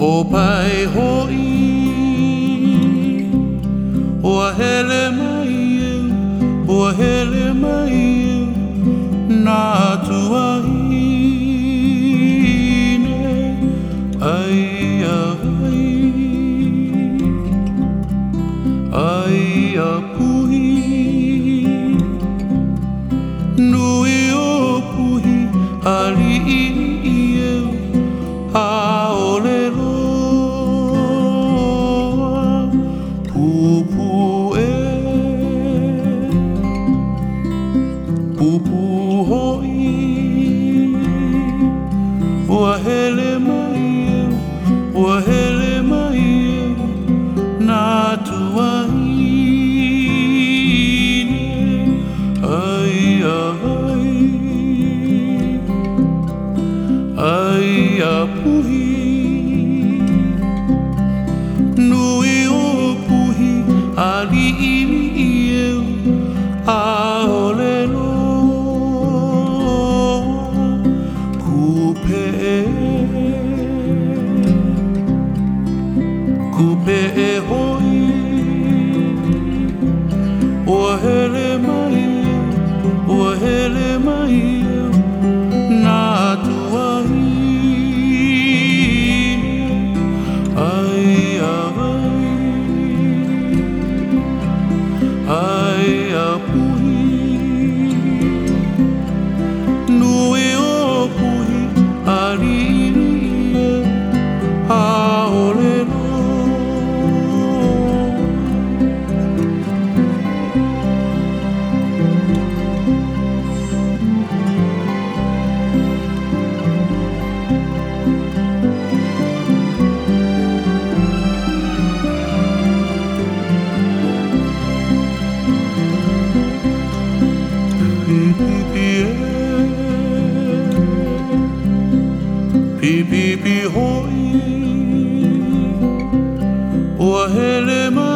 O pai hoi o hele mai eu o hele mai eu na tua hine ai a puhi nui o puhi ali eu a olelo pupu pupu hoi o hele mai eu o hele mai eu na tua hine ai a puhi nui o puhi ali eu a olelo kupe hoi o hele mai o hele mai na tua hine ai a puhi nui o puhi ali a olelo Pi hoi o hele mai